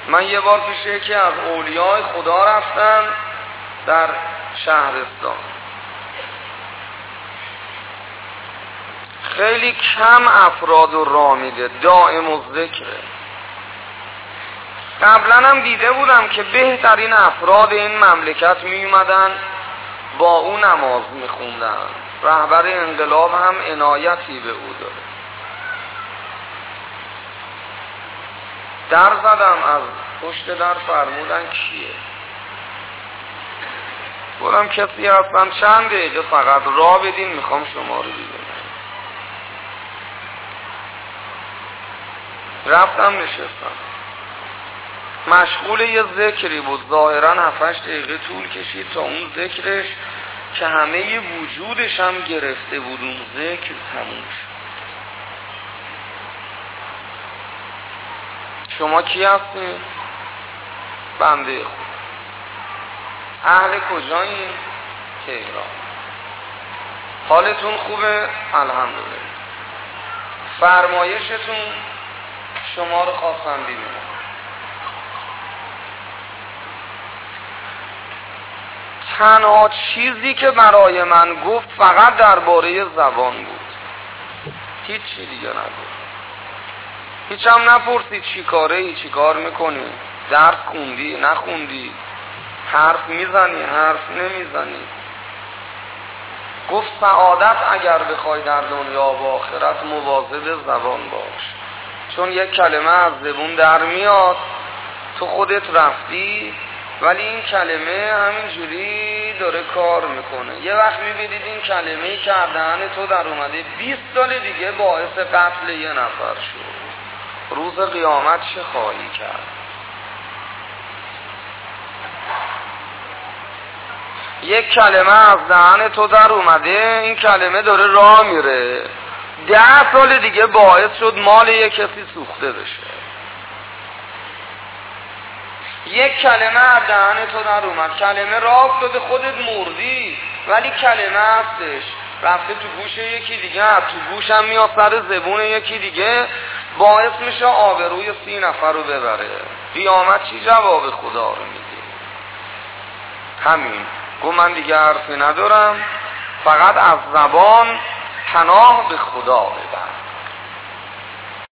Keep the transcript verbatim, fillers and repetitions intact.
من یه بار پیش یکی از اولیای خدا رفتم در شهرستان، خیلی کم افراد رو راه میده، دائم الذکره. قبلا هم دیده بودم که بهترین افراد این مملکت می اومدن با او نماز می خوندن. رهبر انقلاب هم عنایتی به او داره. در زدم، از پشت در فرمودن کیه؟ گفتم کسی هستن، چند دقیقه فقط راه بدین، میخوام شما رو ببینم. رفتم نشستم، مشغول یه ذکری بود، ظاهرا هفت هشت دقیقه طول کشید تا اون ذکرش که همه ی وجودش هم گرفته بود اون ذکر تموم شد. شما کی هستین؟ بنده خود. اهل کجایین؟ تهران. حالتون خوبه؟ الحمدلله. فرمایشتون؟ شما رو خواستم ببینم. تنها چیزی که برای من گفت فقط درباره زبان بود، هیچ چی دیگه نگفت. هیچ هم نپرسید چی کاره ای، چی کار میکنی، درس خوندی نخوندی، حرف میزنی حرف نمیزنی. گفت سعادت اگر بخوای در دنیا و آخرت مواظب زبان باش، چون یک کلمه از زبون در میاد، تو خودت رفتی ولی این کلمه همینجوری داره کار میکنه. یه وقت میبینید این کلمه‌ای که از دهن تو در اومده بیست سال دیگه باعث قتل یه نفر شد. روز قیامت چه خواهی کرد؟ یک کلمه از دهن تو در اومده، این کلمه داره راه میره، ده سال دیگه باعث شد مال یک کسی سوخته بشه. یک کلمه از دهن تو در اومد، کلمه راه افتاده، خودت مردی ولی کلمه هستش، رفته تو گوش یکی دیگه، تو گوش هم میاد سر زبون یکی دیگه، باعث میشه آبروی سی نفر رو ببره. قیامت چی جواب خدا رو میدی؟ همین. گو من دیگه حرفی ندارم، فقط از زبان پناه به خدا ببر.